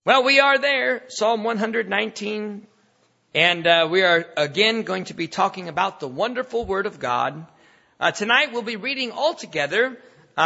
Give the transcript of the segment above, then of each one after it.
Well, we are there, Psalm 119, and we are again going to be talking about the wonderful Word of God. Tonight we'll be reading all together,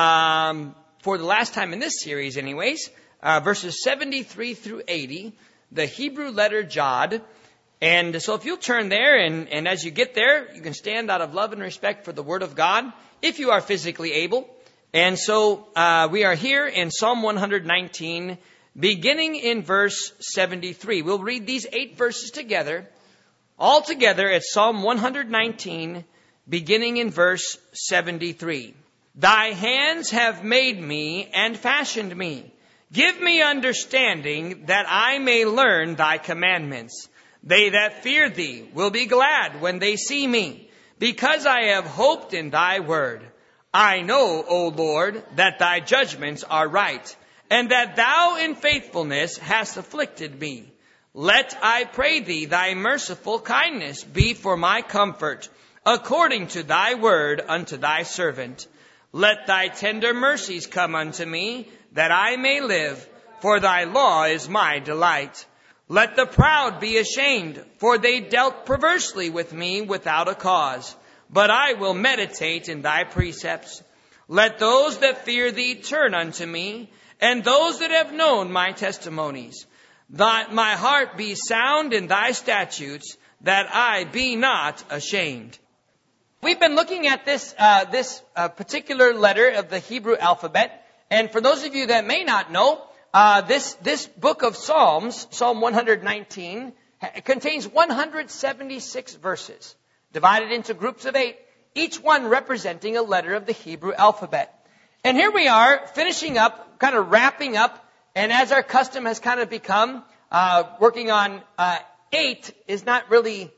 for the last time in this series anyways, verses 73 through 80, the Hebrew letter Jod. And so if you'll turn there, and as you get there, you can stand out of love and respect for the Word of God, if you are physically able. And so we are here in Psalm 119, beginning in verse 73. We'll read these 8 verses together. All together at Psalm 119, beginning in verse 73. Thy hands have made me and fashioned me. Give me understanding that I may learn thy commandments. They that fear thee will be glad when they see me, because I have hoped in thy word. I know, O Lord, that thy judgments are right, and that thou in faithfulness hast afflicted me. Let, I pray thee, thy merciful kindness be for my comfort, according to thy word unto thy servant. Let thy tender mercies come unto me, that I may live, for thy law is my delight. Let the proud be ashamed, for they dealt perversely with me without a cause. But I will meditate in thy precepts. Let those that fear thee turn unto me, and those that have known my testimonies. That my heart be sound in thy statutes, that I be not ashamed. We've been looking at this particular letter of the Hebrew alphabet. And for those of you that may not know, this book of Psalms, Psalm 119, contains 176 verses, divided into groups of 8, each one representing a letter of the Hebrew alphabet. And here we are, finishing up, kind of wrapping up, and as our custom has kind of become, working on 8 is not really,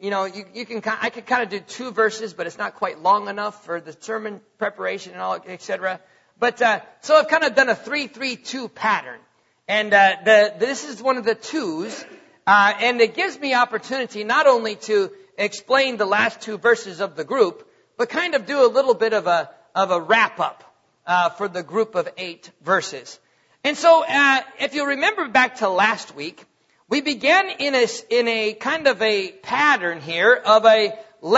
I could kind of do 2 verses, but it's not quite long enough for the sermon preparation and all, etc. But so I've kind of done a 3-3-2 pattern, and this is one of the 2s, and it gives me opportunity not only to explain the last 2 verses of the group, but kind of do a little bit of a wrap up for the group of 8 verses. And so, if you remember back to last week, we began in a kind of a pattern here of a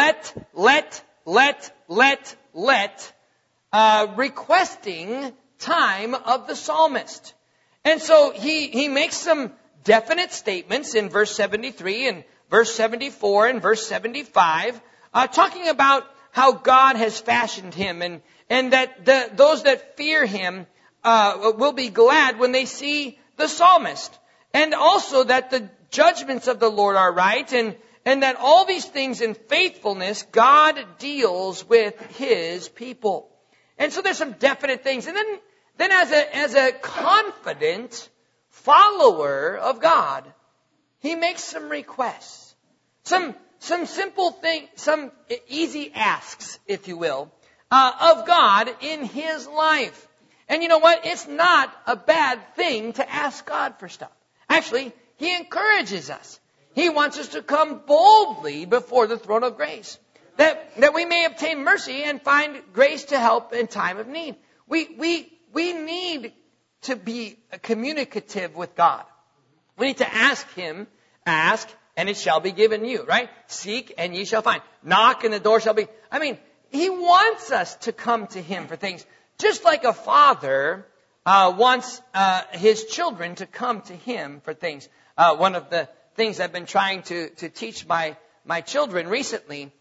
requesting time of the psalmist. And so he makes some definite statements in verse 73 and verse 74 and verse 75, talking about how God has fashioned him, and that those that fear him will be glad when they see the psalmist. And also that the judgments of the Lord are right, and that all these things in faithfulness, God deals with his people. And so there's some definite things. And then as a confident follower of God, he makes some requests. Some simple things, some easy asks, if you will, of God in his life. And you know what? It's not a bad thing to ask God for stuff. Actually, he encourages us. He wants us to come boldly before the throne of grace, that we may obtain mercy and find grace to help in time of need. We need to be communicative with God. We need to ask him, and it shall be given you, right? Seek and ye shall find. Knock and the door shall be. He wants us to come to him for things, just like a father wants his children to come to him for things. One of the things I've been trying to teach my children recently,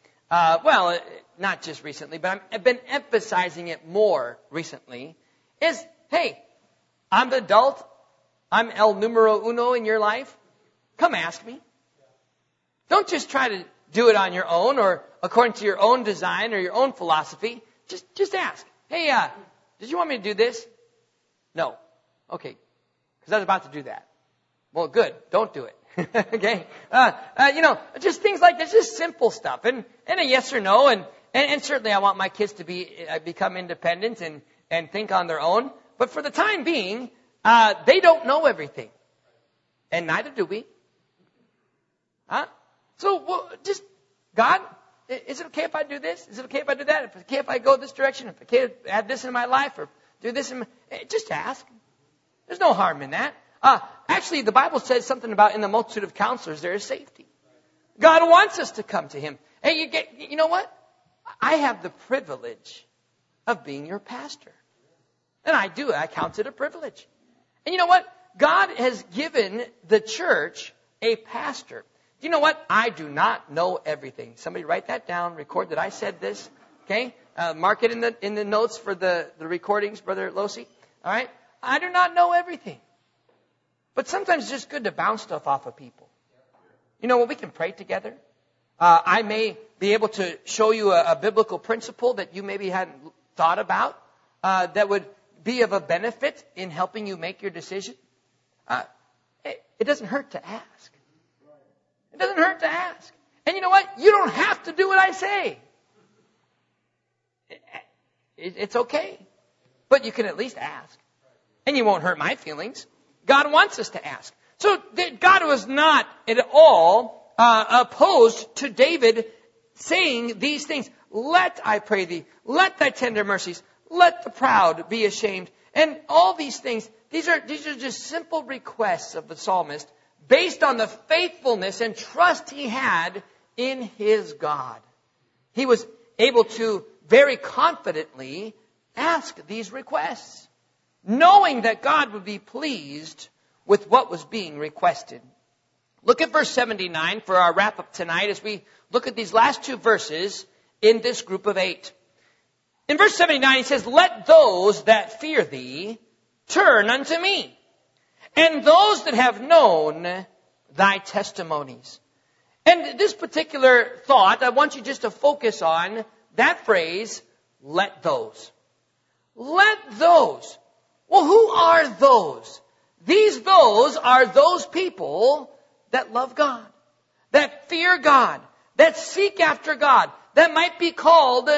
not just recently, but I've been emphasizing it more recently, is, hey, I'm the adult. I'm el numero uno in your life. Come ask me. Don't just try to do it on your own or according to your own design or your own philosophy. Just ask. Hey, did you want me to do this? No. Okay. Because I was about to do that. Well, good. Don't do it. Okay. Just things like this, just simple stuff. And a yes or no. And certainly I want my kids to become independent and think on their own. But for the time being, they don't know everything. And neither do we. So, just, God, is it okay if I do this? Is it okay if I do that? Is it okay if I go this direction? If I can't add this in my life or do this just ask. There's no harm in that. Actually, the Bible says something about in the multitude of counselors there is safety. God wants us to come to Him. Hey, you know what? I have the privilege of being your pastor. And I do. I count it a privilege. And you know what? God has given the church a pastor. Do you know what? I do not know everything. Somebody write that down. Record that I said this. Okay? Mark it in the notes for the recordings, Brother Losi. All right? I do not know everything. But sometimes it's just good to bounce stuff off of people. You know what? We can pray together. I may be able to show you a biblical principle that you maybe hadn't thought about that would be of a benefit in helping you make your decision. It doesn't hurt to ask. It doesn't hurt to ask. And you know what? You don't have to do what I say. It's okay. But you can at least ask. And you won't hurt my feelings. God wants us to ask. So God was not at all opposed to David saying these things. Let, I pray thee, let thy tender mercies, let the proud be ashamed. And all these things, these are just simple requests of the psalmist based on the faithfulness and trust he had in his God. He was able to very confidently ask these requests, knowing that God would be pleased with what was being requested. Look at verse 79 for our wrap-up tonight as we look at these last two verses in this group of 8. In verse 79 he says, let those that fear thee turn unto me, and those that have known thy testimonies. And this particular thought, I want you just to focus on that phrase, let those. Let those. Well, who are those? Those are those people that love God, that fear God, that seek after God, that might be called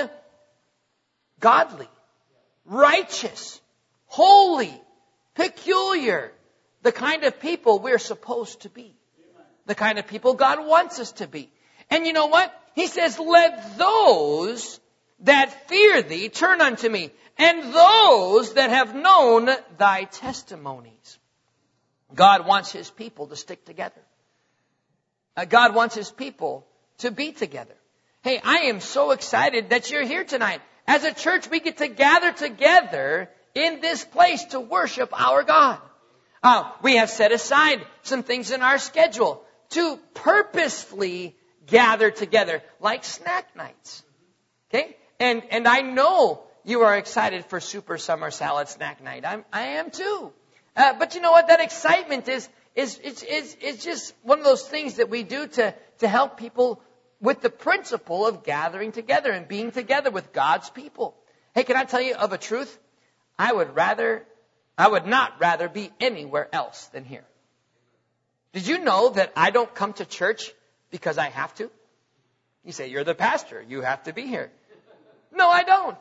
godly, righteous, holy, peculiar, the kind of people we're supposed to be, the kind of people God wants us to be. And you know what? He says, let those that fear thee turn unto me, and those that have known thy testimonies. God wants His people to stick together. God wants His people to be together. Hey, I am so excited that you're here tonight. As a church, we get to gather together in this place to worship our God. We have set aside some things in our schedule to purposefully gather together, like snack nights. Okay? And I know you are excited for Super Summer Salad Snack Night. I am too. But you know what? That excitement is just one of those things that we do to help people with the principle of gathering together and being together with God's people. Hey, can I tell you of a truth? I would not rather be anywhere else than here. Did you know that I don't come to church because I have to? You say, you're the pastor. You have to be here. No, I don't.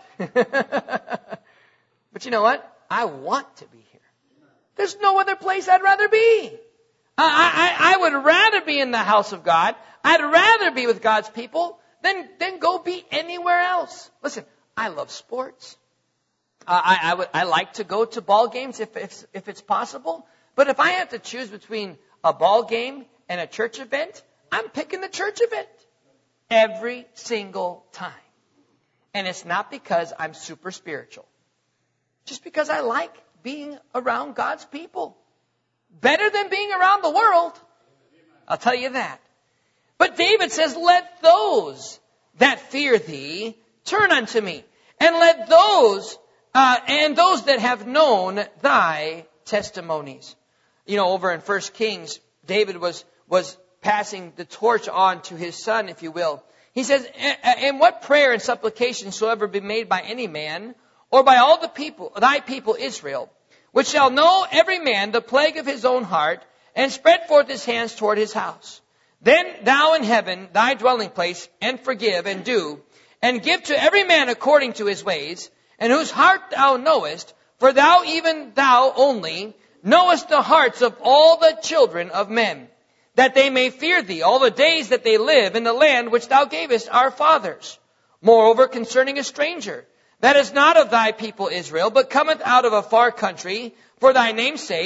But you know what? I want to be here. There's no other place I'd rather be. I would rather be in the house of God. I'd rather be with God's people than go be anywhere else. Listen, I love sports. I like to go to ball games if it's possible. But if I have to choose between a ball game and a church event, I'm picking the church event every single time. And it's not because I'm super spiritual. Just because I like being around God's people. Better than being around the world. I'll tell you that. But David says, let those that fear thee turn unto me. And let those that have known thy testimonies. You know, over in 1 Kings, David was passing the torch on to his son, if you will. He says, and what prayer and supplication soever be made by any man, or by all the people, thy people Israel, which shall know every man the plague of his own heart, and spread forth his hands toward his house. Then thou in heaven, thy dwelling place, and forgive, and do, and give to every man according to his ways, and whose heart thou knowest, for thou, even thou only, knowest the hearts of all the children of men, that they may fear thee all the days that they live in the land which thou gavest our fathers. Moreover, concerning a stranger, that is not of thy people Israel, but cometh out of a far country, for thy name's sake,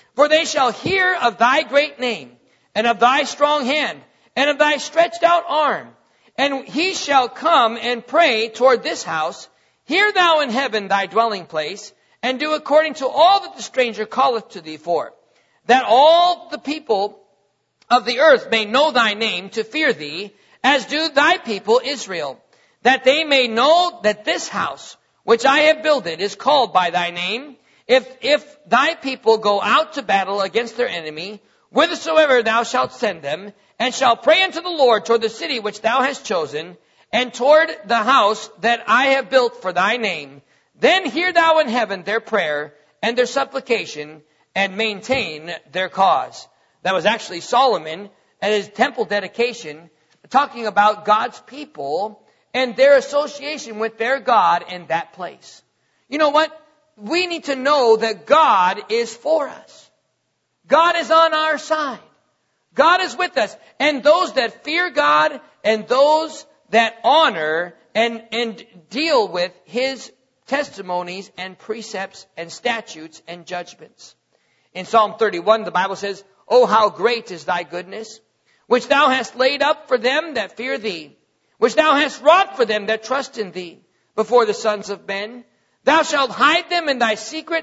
For they shall hear of thy great name, and of thy strong hand, and of thy stretched out arm. And he shall come and pray toward this house. Hear thou in heaven thy dwelling place, and do according to all that the stranger calleth to thee for, that all the people of the earth may know thy name, to fear thee, as do thy people Israel, that they may know that this house which I have builded is called by thy name. If thy people go out to battle against their enemy, whithersoever thou shalt send them, and shall pray unto the Lord toward the city which thou hast chosen, and toward the house that I have built for thy name, then hear thou in heaven their prayer and their supplication, and maintain their cause. That was actually Solomon at his temple dedication, talking about God's people and their association with their God in that place. You know what? We need to know that God is for us. God is on our side. God is with us. And those that fear God and those that honor and deal with His testimonies and precepts and statutes and judgments. In Psalm 31, the Bible says, "Oh, how great is thy goodness, which thou hast laid up for them that fear thee, which thou hast wrought for them that trust in thee, before the sons of men. Thou shalt hide them in thy secret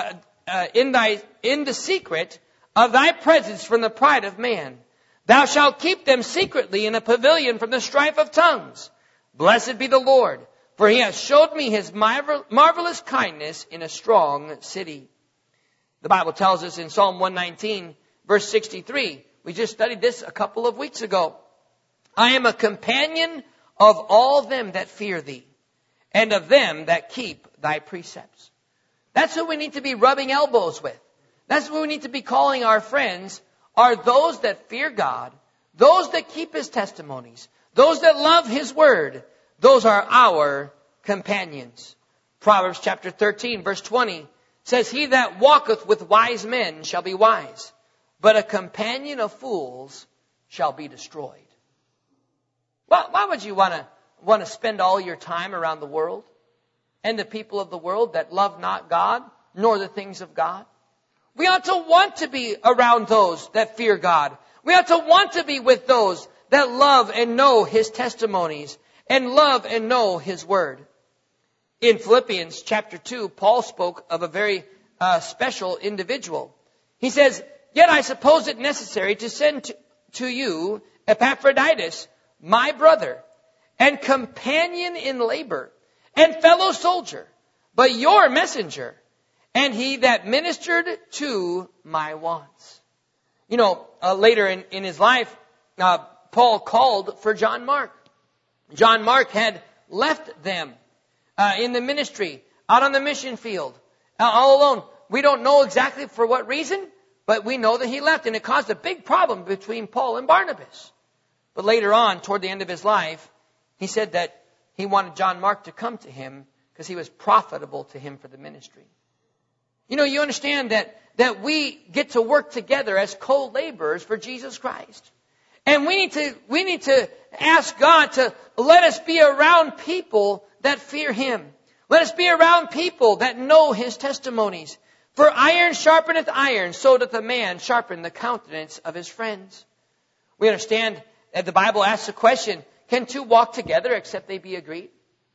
in the secret of thy presence from the pride of man. Thou shalt keep them secretly in a pavilion from the strife of tongues. Blessed be the Lord, for He has showed me His marvelous kindness in a strong city." The Bible tells us in Psalm 119, verse 63, we just studied this a couple of weeks ago, "I am a companion of all them that fear thee, and of them that keep thy precepts." That's who we need to be rubbing elbows with. That's who we need to be calling our friends, are those that fear God, those that keep His testimonies, those that love His word. Those are our companions. Proverbs chapter 13, verse 20 says, "He that walketh with wise men shall be wise, but a companion of fools shall be destroyed." Well, why would you want to spend all your time around the world and the people of the world that love not God, nor the things of God? We ought to want to be around those that fear God. We ought to want to be with those that love and know His testimonies and love and know His word. In Philippians chapter 2, Paul spoke of a very special individual. He says, "Yet I suppose it necessary to send to you Epaphroditus, my brother, and companion in labor, and fellow soldier, but your messenger, and he that ministered to my wants." You know, later in his life, Paul called for John Mark. John Mark had left them in the ministry, out on the mission field, all alone. We don't know exactly for what reason, but we know that he left, and it caused a big problem between Paul and Barnabas. But later on, toward the end of his life, he said that he wanted John Mark to come to him because he was profitable to him for the ministry. You know, you understand that we get to work together as co-laborers for Jesus Christ. And we need to ask God to let us be around people that fear Him. Let us be around people that know His testimonies. "For iron sharpeneth iron, so doth a man sharpen the countenance of his friends." We understand that the Bible asks the question, can two walk together except they be agreed?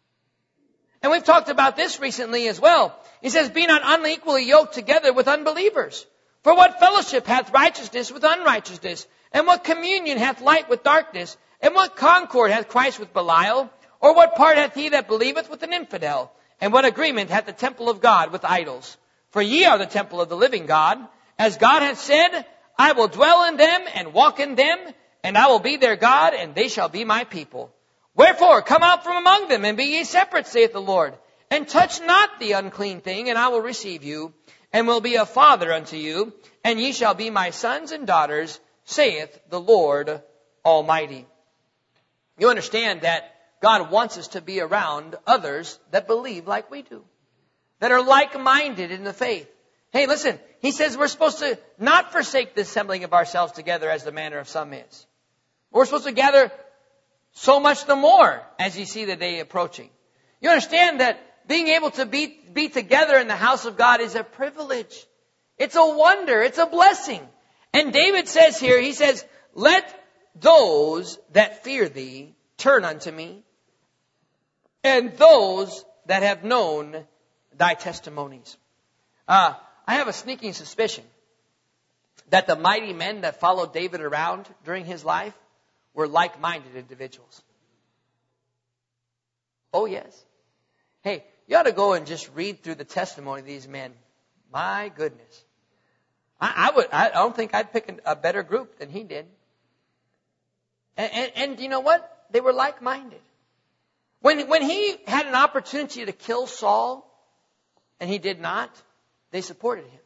And we've talked about this recently as well. He says, "Be not unequally yoked together with unbelievers. For what fellowship hath righteousness with unrighteousness? And what communion hath light with darkness? And what concord hath Christ with Belial? Or what part hath he that believeth with an infidel? And what agreement hath the temple of God with idols? For ye are the temple of the living God. As God hath said, I will dwell in them and walk in them, and I will be their God, and they shall be my people. Wherefore, come out from among them, and be ye separate, saith the Lord. And touch not the unclean thing, and I will receive you, and will be a father unto you, and ye shall be my sons and daughters, saith the Lord Almighty." You understand that God wants us to be around others that believe like we do, that are like-minded in the faith. Hey, listen, He says we're supposed to not forsake the assembling of ourselves together as the manner of some is. We're supposed to gather so much the more as you see the day approaching. You understand that being able to be together in the house of God is a privilege. It's a wonder. It's a blessing. And David says here, he says, let those that fear thee turn unto me, and those that have known thy testimonies. I have a sneaking suspicion that the mighty men that followed David around during his life were like-minded individuals. Oh, yes. Hey, you ought to go and just read through the testimony of these men. My goodness. I don't think I'd pick a better group than he did. And you know what? They were like-minded. When he had an opportunity to kill Saul, and he did not, they supported him.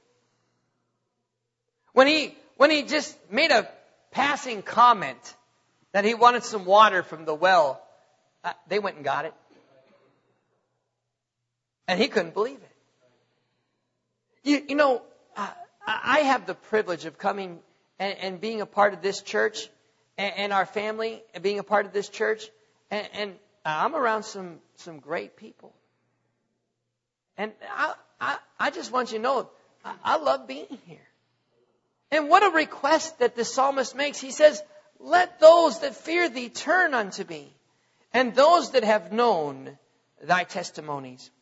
When he just made a passing comment that he wanted some water from the well, they went and got it. And he couldn't believe it. You know, I have the privilege of coming and being a part of this church and our family and being a part of this church. And I'm around some great people. And I just want you to know, I love being here. And what a request that the psalmist makes. He says, let those that fear thee turn unto me, and those that have known thy testimonies.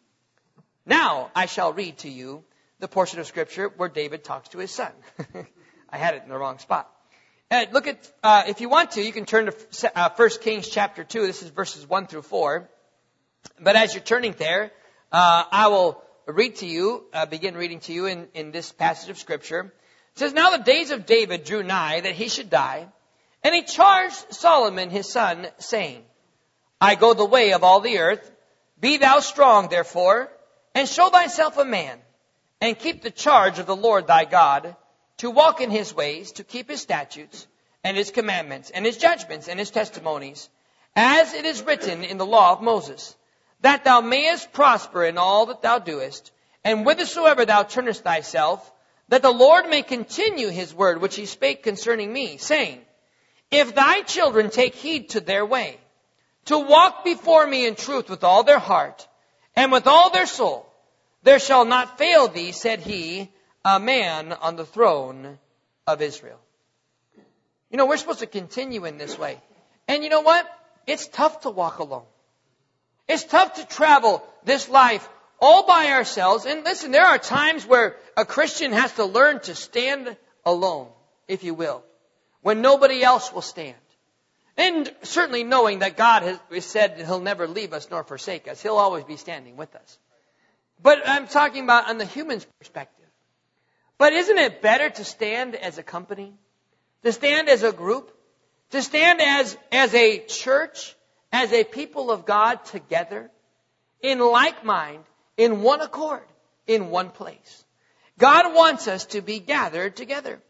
Now I shall read to you the portion of Scripture where David talks to his son. I had it in the wrong spot. Look at, if you want to, you can turn to 1 Kings chapter 2. This is verses 1 through 4. But as you're turning there, I will read to you, begin reading to you in this passage of Scripture. It says, now the days of David drew nigh that he should die, and he charged Solomon his son, saying, I go the way of all the earth. Be thou strong, therefore, and show thyself a man, and keep the charge of the Lord thy God, to walk in his ways, to keep his statutes, and his commandments, and his judgments, and his testimonies, as it is written in the law of Moses, that thou mayest prosper in all that thou doest, and whithersoever thou turnest thyself, that the Lord may continue his word which he spake concerning me, saying, if thy children take heed to their way, to walk before me in truth with all their heart, and with all their soul, there shall not fail thee, said he, a man on the throne of Israel. You know, we're supposed to continue in this way. And you know what? It's tough to walk alone. It's tough to travel this life all by ourselves. And listen, there are times where a Christian has to learn to stand alone, if you will, when nobody else will stand. And certainly knowing that God has said that he'll never leave us nor forsake us. He'll always be standing with us. But I'm talking about on the human's perspective. But isn't it better to stand as a company? To stand as a group? To stand as a church? As a people of God together? In like mind? In one accord? In one place? God wants us to be gathered together.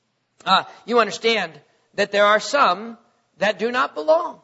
You understand that there are some that do not belong.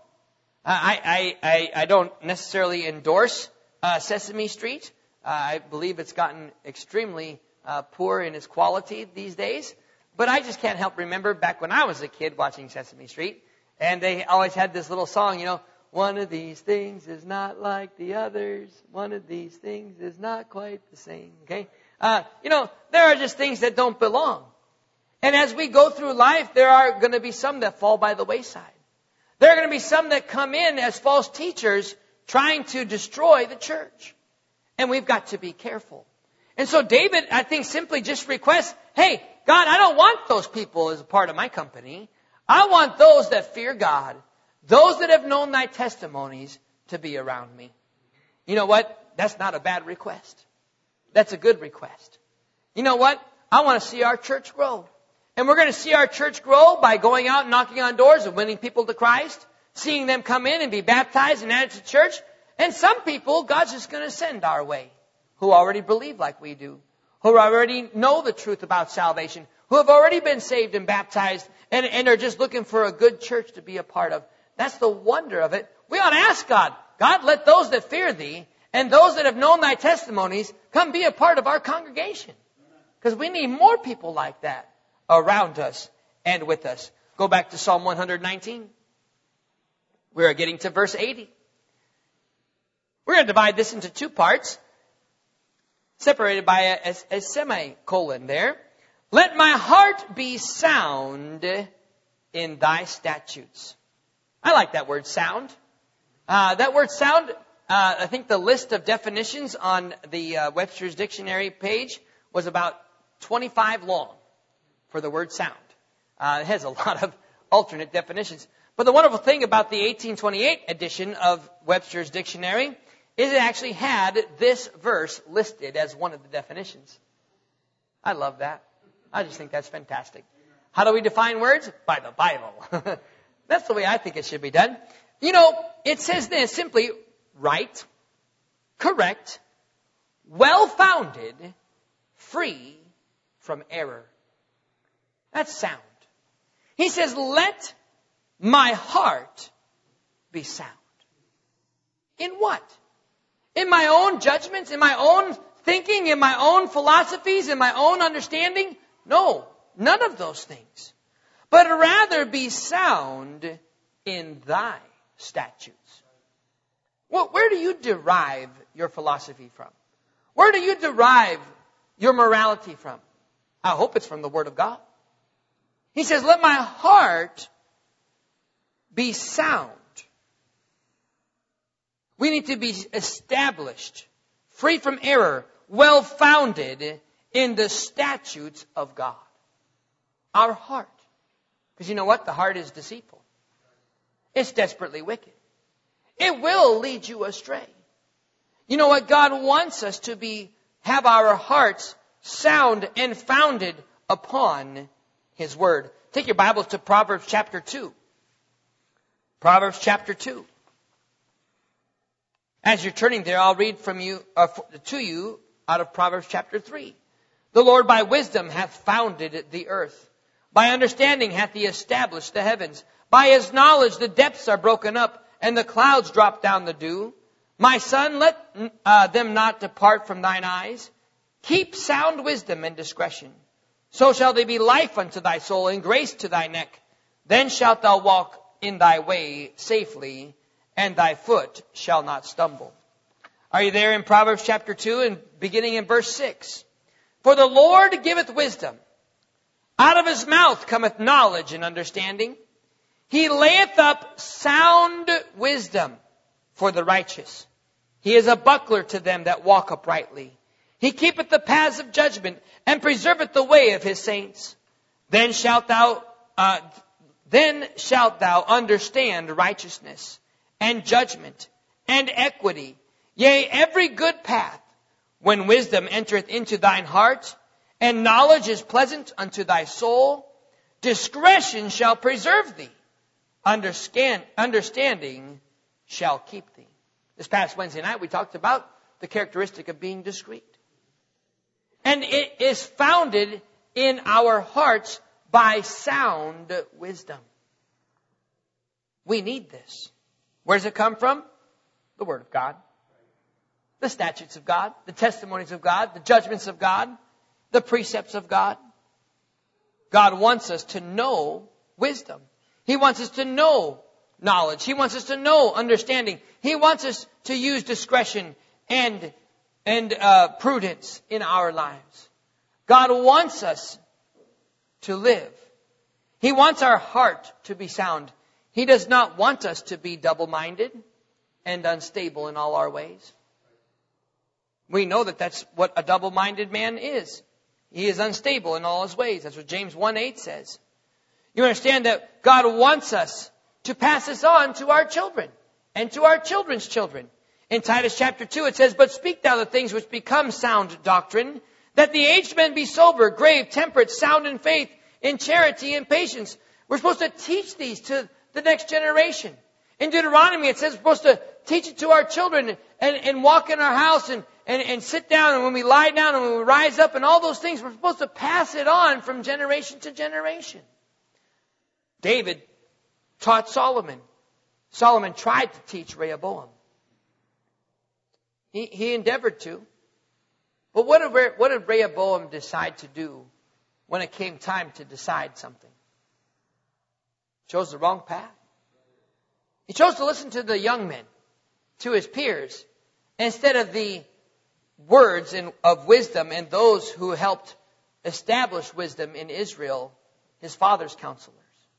I don't necessarily endorse Sesame Street. I believe it's gotten extremely poor in its quality these days. But I just can't help remember back when I was a kid watching Sesame Street. And they always had this little song, you know, one of these things is not like the others. One of these things is not quite the same. Okay? You know, there are just things that don't belong. And as we go through life, there are going to be some that fall by the wayside. There are going to be some that come in as false teachers trying to destroy the church. And we've got to be careful. And so David, I think, simply just requests, hey, God, I don't want those people as a part of my company. I want those that fear God, those that have known thy testimonies, to be around me. You know what? That's not a bad request. That's a good request. You know what? I want to see our church grow. And we're going to see our church grow by going out and knocking on doors and winning people to Christ, seeing them come in and be baptized and added to church. And some people, God's just going to send our way, who already believe like we do, who already know the truth about salvation, who have already been saved and baptized, and are just looking for a good church to be a part of. That's the wonder of it. We ought to ask God, God, let those that fear thee and those that have known thy testimonies come be a part of our congregation. Because we need more people like that around us and with us. Go back to Psalm 119. We are getting to verse 80. We're going to divide this into two parts, separated by a semicolon there. Let my heart be sound in thy statutes. I like that word sound. That word sound, I think the list of definitions on the Webster's Dictionary page was about 25 long for the word sound. It has a lot of alternate definitions. But the wonderful thing about the 1828 edition of Webster's Dictionary is it actually had this verse listed as one of the definitions. I love that. I just think that's fantastic. How do we define words? By the Bible. That's the way I think it should be done. You know, it says this simply: right, correct, well-founded, free from error. That's sound. He says, let my heart be sound. In what? In my own judgments, in my own thinking, in my own philosophies, in my own understanding? No, none of those things. But rather be sound in thy statutes. Well, where do you derive your philosophy from? Where do you derive your morality from? I hope it's from the Word of God. He says, let my heart be sound. We need to be established, free from error, well-founded in the statutes of God. Our heart. Because you know what? The heart is deceitful. It's desperately wicked. It will lead you astray. You know what? God wants us to have our hearts sound and founded upon His Word. Take your Bibles to Proverbs chapter 2. Proverbs chapter 2. As you're turning there, I'll read to you out of Proverbs chapter 3. The Lord by wisdom hath founded the earth. By understanding hath He established the heavens. By His knowledge the depths are broken up, and the clouds drop down the dew. My son, let them not depart from thine eyes. Keep sound wisdom and discretion. So shall they be life unto thy soul, and grace to thy neck. Then shalt thou walk in thy way safely, and thy foot shall not stumble. Are you there in Proverbs chapter 2 and beginning in verse 6? For the Lord giveth wisdom. Out of His mouth cometh knowledge and understanding. He layeth up sound wisdom for the righteous. He is a buckler to them that walk uprightly. He keepeth the paths of judgment, and preserveth the way of His saints. Then shalt thou understand righteousness, and judgment, and equity, yea, every good path. When wisdom entereth into thine heart, and knowledge is pleasant unto thy soul, discretion shall preserve thee. Understanding shall keep thee. This past Wednesday night we talked about the characteristic of being discreet. And it is founded in our hearts by sound wisdom. We need this. Where does it come from? The Word of God. The statutes of God, the testimonies of God, the judgments of God, the precepts of God. God wants us to know wisdom. He wants us to know knowledge. He wants us to know understanding. He wants us to use discretion and prudence in our lives. God wants us to live. He wants our heart to be sound. He does not want us to be double-minded and unstable in all our ways. We know that that's what a double-minded man is. He is unstable in all his ways. That's what James 1:8 says. You understand that God wants us to pass this on to our children and to our children's children. In Titus chapter 2 it says, But speak thou the things which become sound doctrine, that the aged men be sober, grave, temperate, sound in faith, in charity and patience. We're supposed to teach these to the next generation. In Deuteronomy it says we're supposed to teach it to our children and walk in our house and sit down, and when we lie down and when we rise up and all those things, we're supposed to pass it on from generation to generation. David taught Solomon. Solomon tried to teach Rehoboam. He endeavored to. But what did Rehoboam decide to do when it came time to decide something? He chose the wrong path. He chose to listen to the young men, to his peers, instead of the words of wisdom and those who helped established wisdom in Israel, his father's counselors.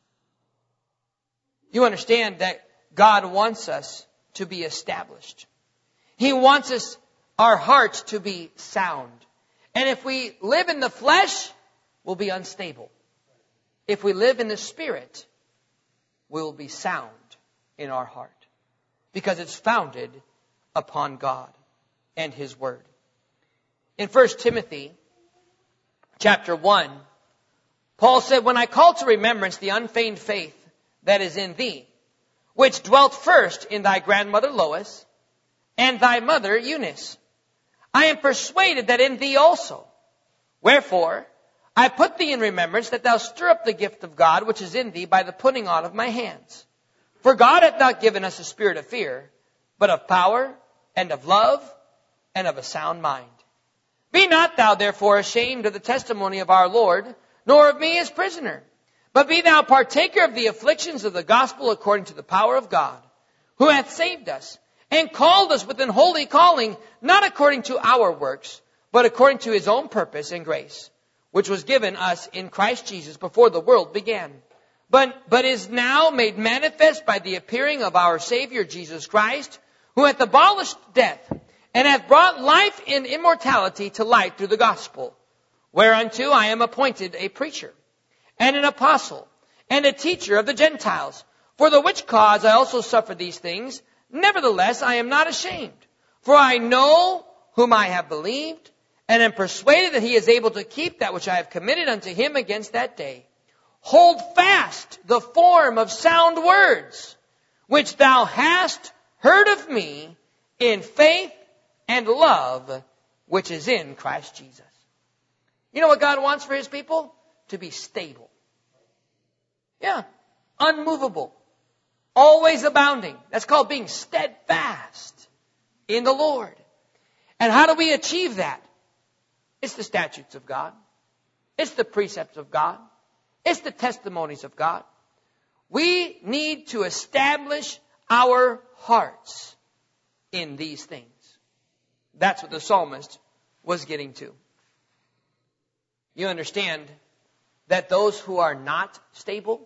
You understand that God wants us to be established. He wants us, our hearts, to be sound. And if we live in the flesh, we'll be unstable. If we live in the Spirit, we'll be sound in our heart. Because it's founded upon God and His Word. In 1 Timothy chapter 1, Paul said, "When I call to remembrance the unfeigned faith that is in thee, which dwelt first in thy grandmother Lois and thy mother Eunice, I am persuaded that in thee also. Wherefore, I put thee in remembrance that thou stir up the gift of God which is in thee by the putting on of my hands. For God hath not given us a spirit of fear, but of power and of love and of a sound mind. Be not thou therefore ashamed of the testimony of our Lord, nor of me as prisoner, but be thou partaker of the afflictions of the gospel according to the power of God, who hath saved us, and called us with an holy calling, not according to our works, but according to His own purpose and grace, which was given us in Christ Jesus before the world began, but is now made manifest by the appearing of our Savior Jesus Christ, who hath abolished death, and hath brought life in immortality to light through the gospel, whereunto I am appointed a preacher, and an apostle, and a teacher of the Gentiles, for the which cause I also suffer these things. Nevertheless, I am not ashamed, for I know whom I have believed, and am persuaded that He is able to keep that which I have committed unto Him against that day. Hold fast the form of sound words, which thou hast heard of me in faith and love, which is in Christ Jesus." You know what God wants for His people? To be stable. Yeah. Unmovable. Always abounding. That's called being steadfast in the Lord. And how do we achieve that? It's the statutes of God. It's the precepts of God. It's the testimonies of God. We need to establish our hearts in these things. That's what the psalmist was getting to. You understand that those who are not stable,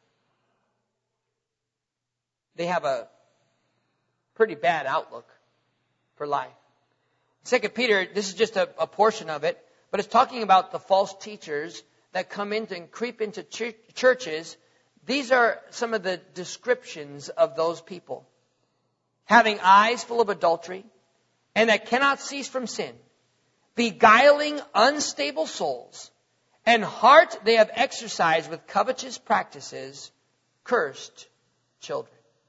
they have a pretty bad outlook for life. 2 Peter, this is just a portion of it, but it's talking about the false teachers that come into and creep into churches. These are some of the descriptions of those people. Having eyes full of adultery, and that cannot cease from sin, beguiling unstable souls, and heart they have exercised with covetous practices, cursed children.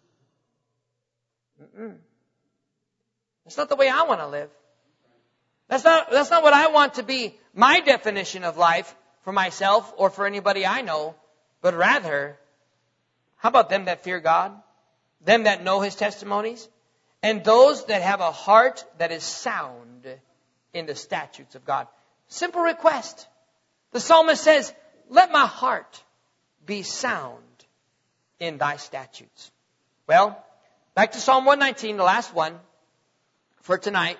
That's not the way I want to live. That's not what I want to be my definition of life for myself or for anybody I know, but rather, how about them that fear God? Them that know His testimonies? And those that have a heart that is sound in the statutes of God. Simple request. The psalmist says, "Let my heart be sound in thy statutes." Well, back to Psalm 119, the last one for tonight.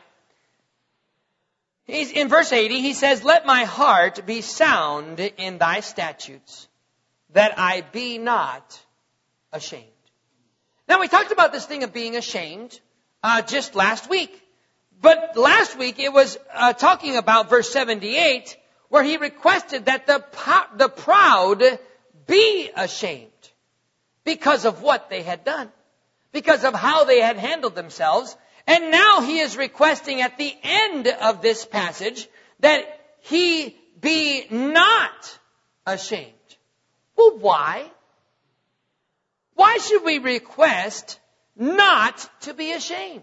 He's in verse 80, he says, "Let my heart be sound in thy statutes, that I be not ashamed." Now, we talked about this thing of being ashamed just last week. But last week, it was talking about verse 78, where he requested that the proud be ashamed because of what they had done, because of how they had handled themselves. And now he is requesting at the end of this passage that he be not ashamed. Well, why? Why should we request not to be ashamed?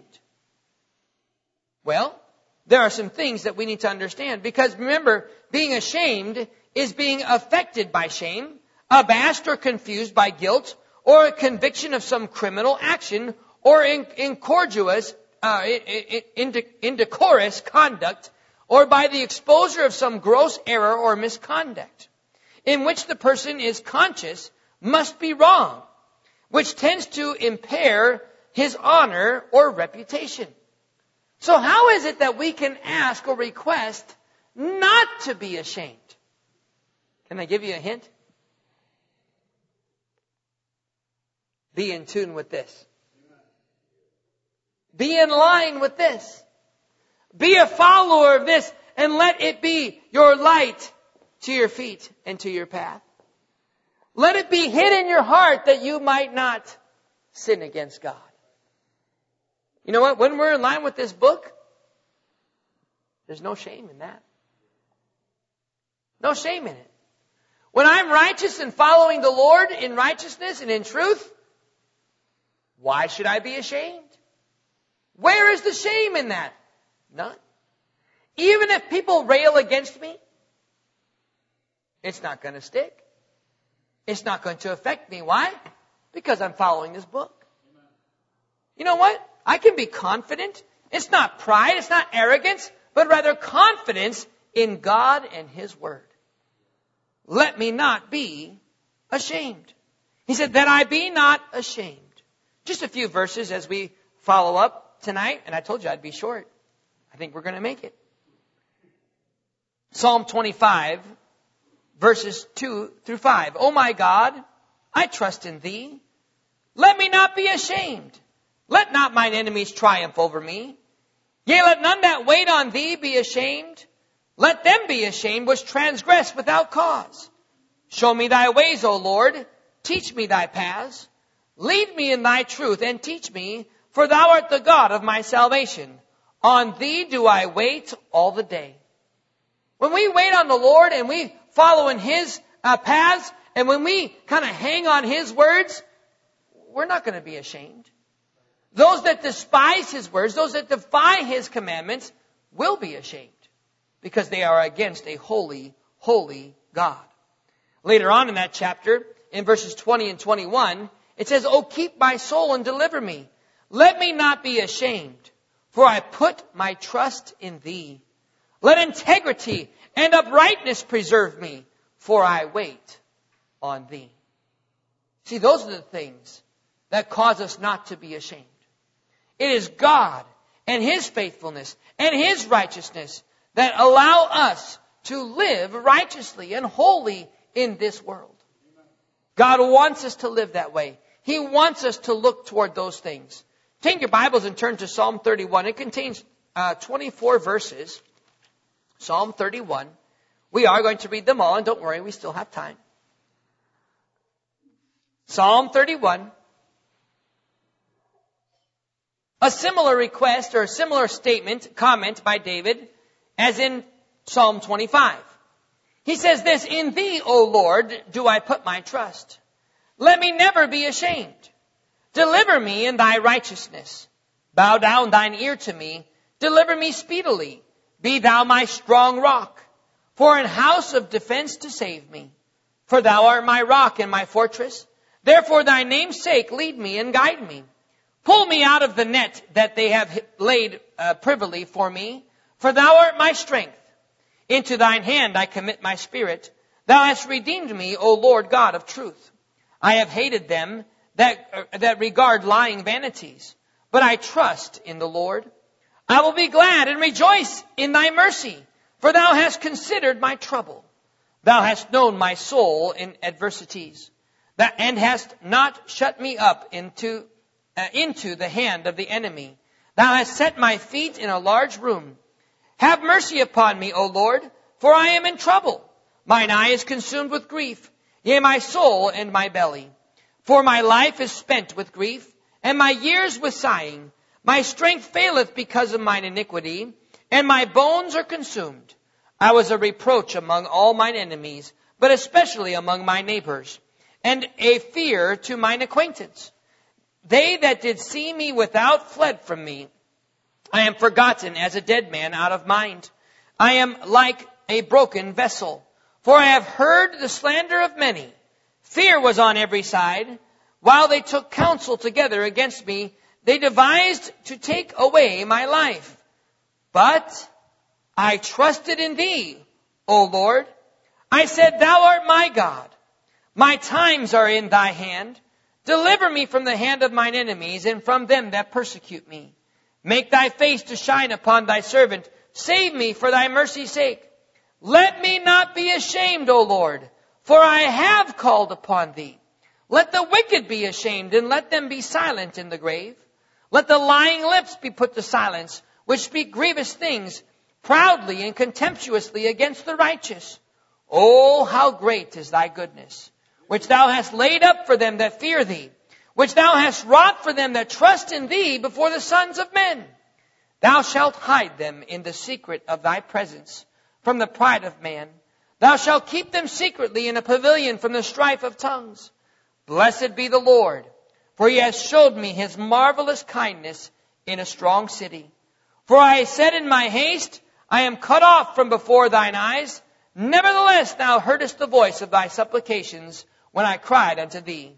Well, there are some things that we need to understand. Because remember, being ashamed is being affected by shame, abashed or confused by guilt, or a conviction of some criminal action, or indecorous conduct, or by the exposure of some gross error or misconduct, in which the person is conscious must be wrong, which tends to impair his honor or reputation. So how is it that we can ask or request not to be ashamed. Can I give you a hint? Be in tune with this. Be in line with this. Be a follower of this, and let it be your light to your feet and to your path. Let it be hid in your heart that you might not sin against God. You know what? When we're in line with this book, there's no shame in that. No shame in it. When I'm righteous and following the Lord in righteousness and in truth, why should I be ashamed? Where is the shame in that? None. Even if people rail against me, it's not going to stick. It's not going to affect me. Why? Because I'm following this book. You know what? I can be confident. It's not pride, it's not arrogance, but rather confidence in God and His Word. Let me not be ashamed. He said, that I be not ashamed. Just a few verses as we follow up tonight, and I told you I'd be short. I think we're going to make it. Psalm 25, verses 2 through 5. O my God, I trust in Thee. Let me not be ashamed. Let not mine enemies triumph over me. Yea, let none that wait on Thee be ashamed. Let them be ashamed which transgress without cause. Show me Thy ways, O Lord. Teach me Thy paths. Lead me in Thy truth and teach me, for Thou art the God of my salvation. On Thee do I wait all the day. When we wait on the Lord and we follow in His paths, and when we kind of hang on His words, we're not going to be ashamed. Those that despise His words, those that defy His commandments, will be ashamed, because they are against a holy, holy God. Later on in that chapter, in verses 20 and 21, it says, O keep my soul and deliver me. Let me not be ashamed, for I put my trust in Thee. Let integrity and uprightness preserve me, for I wait on Thee. See, those are the things that cause us not to be ashamed. It is God and His faithfulness and His righteousness that allow us to live righteously and holy in this world. God wants us to live that way. He wants us to look toward those things. Take your Bibles and turn to Psalm 31. It contains 24 verses. Psalm 31. We are going to read them all, and don't worry, we still have time. Psalm 31. A similar request or a similar statement, comment by David, as in Psalm 25. He says this, In Thee, O Lord, do I put my trust. Let me never be ashamed. Deliver me in Thy righteousness. Bow down Thine ear to me. Deliver me speedily. Be Thou my strong rock. For an house of defense to save me. For Thou art my rock and my fortress. Therefore Thy name's sake lead me and guide me. Pull me out of the net that they have laid privily for me. For Thou art my strength. Into Thine hand I commit my spirit. Thou hast redeemed me, O Lord God of truth. I have hated them that regard lying vanities. But I trust in the Lord. I will be glad and rejoice in Thy mercy. For Thou hast considered my trouble. Thou hast known my soul in adversities. And hast not shut me up into the hand of the enemy. Thou hast set my feet in a large room. Have mercy upon me, O Lord, for I am in trouble. Mine eye is consumed with grief, yea, my soul and my belly. For my life is spent with grief, and my years with sighing. My strength faileth because of mine iniquity, and my bones are consumed. I was a reproach among all mine enemies, but especially among my neighbors, and a fear to mine acquaintance. They that did see me without fled from me. I am forgotten as a dead man out of mind. I am like a broken vessel. For I have heard the slander of many. Fear was on every side. While they took counsel together against me, they devised to take away my life. But I trusted in Thee, O Lord. I said, Thou art my God. My times are in Thy hand. Deliver me from the hand of mine enemies and from them that persecute me. Make Thy face to shine upon Thy servant. Save me for Thy mercy's sake. Let me not be ashamed, O Lord, for I have called upon thee. Let the wicked be ashamed, and let them be silent in the grave. Let the lying lips be put to silence, which speak grievous things, proudly and contemptuously against the righteous. Oh, how great is thy goodness, which thou hast laid up for them that fear thee, which thou hast wrought for them that trust in thee before the sons of men. Thou shalt hide them in the secret of thy presence from the pride of man. Thou shalt keep them secretly in a pavilion from the strife of tongues. Blessed be the Lord, for he has showed me his marvelous kindness in a strong city. For I said in my haste, I am cut off from before thine eyes. Nevertheless, thou heardest the voice of thy supplications when I cried unto thee.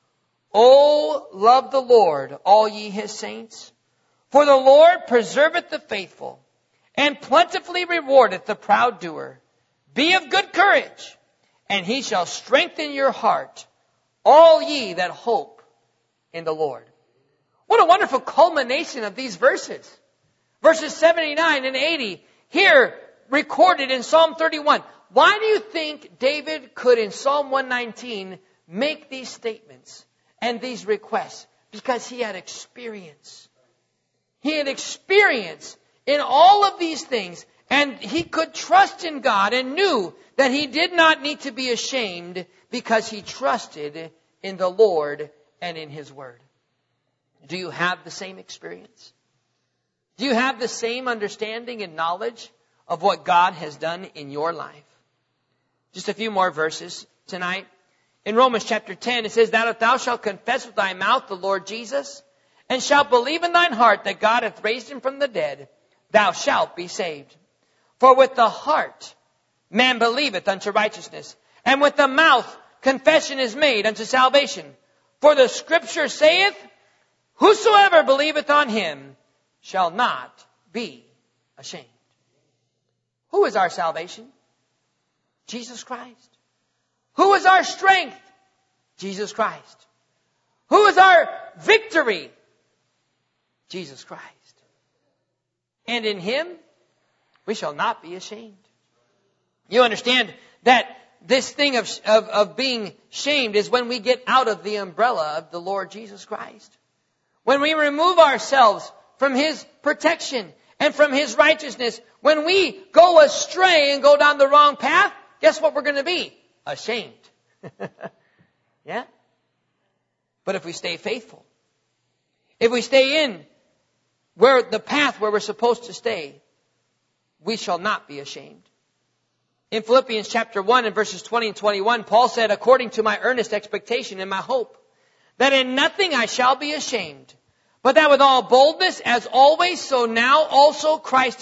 O love the Lord, all ye his saints. For the Lord preserveth the faithful, and plentifully rewardeth the proud doer. Be of good courage, and he shall strengthen your heart, all ye that hope in the Lord. What a wonderful culmination of these verses. Verses 79 and 80, here recorded in Psalm 31. Why do you think David could, in Psalm 119, make these statements and these requests? Because he had experience. He had experience in all of these things, and he could trust in God and knew that he did not need to be ashamed because he trusted in the Lord and in his word. Do you have the same experience? Do you have the same understanding and knowledge of what God has done in your life? Just a few more verses tonight. In Romans chapter 10, it says, that if thou shalt confess with thy mouth the Lord Jesus, and shalt believe in thine heart that God hath raised him from the dead, thou shalt be saved. For with the heart man believeth unto righteousness, and with the mouth confession is made unto salvation. For the scripture saith, whosoever believeth on him shall not be ashamed. Who is our salvation? Jesus Christ. Who is our strength? Jesus Christ. Who is our victory? Jesus Christ. And in him we shall not be ashamed. You understand that this thing of being shamed is when we get out of the umbrella of the Lord Jesus Christ. When we remove ourselves from his protection and from his righteousness. When we go astray and go down the wrong path, guess what we're going to be? Ashamed. Yeah? But if we stay faithful, if we stay in where the path where we're supposed to stay, we shall not be ashamed. In Philippians chapter 1 and verses 20 and 21, Paul said, according to my earnest expectation and my hope, that in nothing I shall be ashamed, but that with all boldness, as always, so now also Christ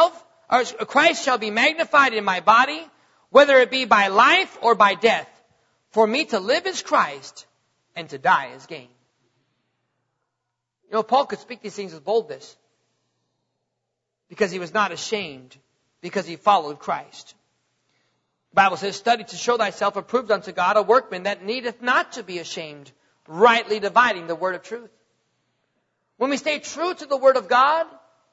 shall be magnified in my body, whether it be by life or by death. For me to live is Christ, and to die is gain. You know, Paul could speak these things with boldness because he was not ashamed, because he followed Christ. The Bible says, study to show thyself approved unto God, a workman that needeth not to be ashamed, rightly dividing the word of truth. When we stay true to the word of God,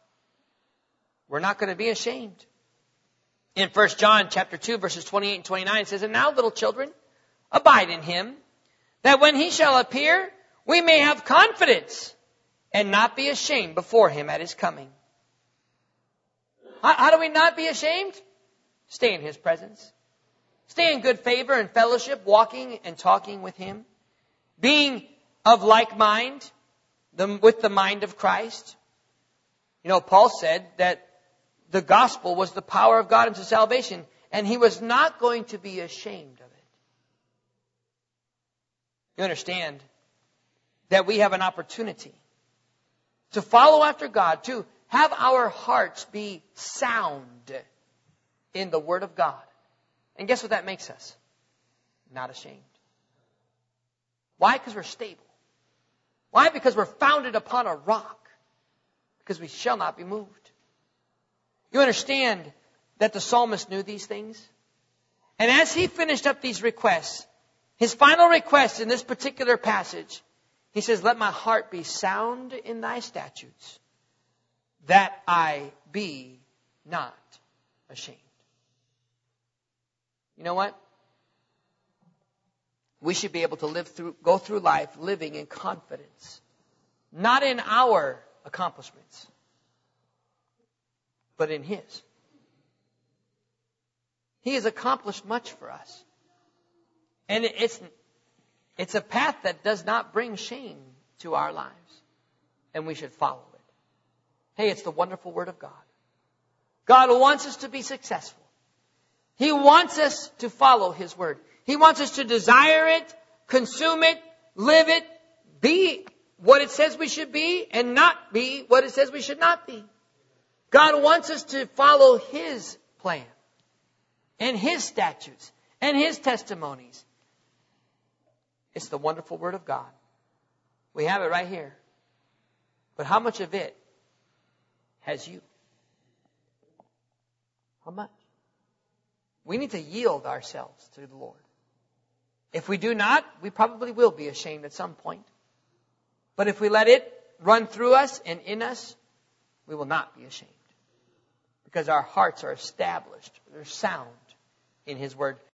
we're not going to be ashamed. In 1 John chapter 2, verses 28 and 29, it says, and now, little children, abide in him, that when he shall appear, we may have confidence and not be ashamed before him at his coming. How do we not be ashamed? Stay in his presence. Stay in good favor and fellowship, walking and talking with him. Being of like mind, with the mind of Christ. You know, Paul said that the gospel was the power of God unto salvation, and he was not going to be ashamed of it. You understand that we have an opportunity to follow after God, to have our hearts be sound in the Word of God. And guess what that makes us? Not ashamed. Why? Because we're stable. Why? Because we're founded upon a rock. Because we shall not be moved. You understand that the psalmist knew these things? And as he finished up these requests, his final request in this particular passage, he says, let my heart be sound in thy statutes, that I be not ashamed. You know what? We should be able to go through life living in confidence. Not in our accomplishments, but in His. He has accomplished much for us. And it's a path that does not bring shame to our lives. And we should follow it. Hey, it's the wonderful Word of God. God wants us to be successful. He wants us to follow His Word. He wants us to desire it, consume it, live it, be what it says we should be, and not be what it says we should not be. God wants us to follow His plan, and His statutes, and His testimonies. It's the wonderful Word of God. We have it right here. But how much of it has you? How much? We need to yield ourselves to the Lord. If we do not, we probably will be ashamed at some point. But if we let it run through us and in us, we will not be ashamed. Because our hearts are established. They're sound in His Word.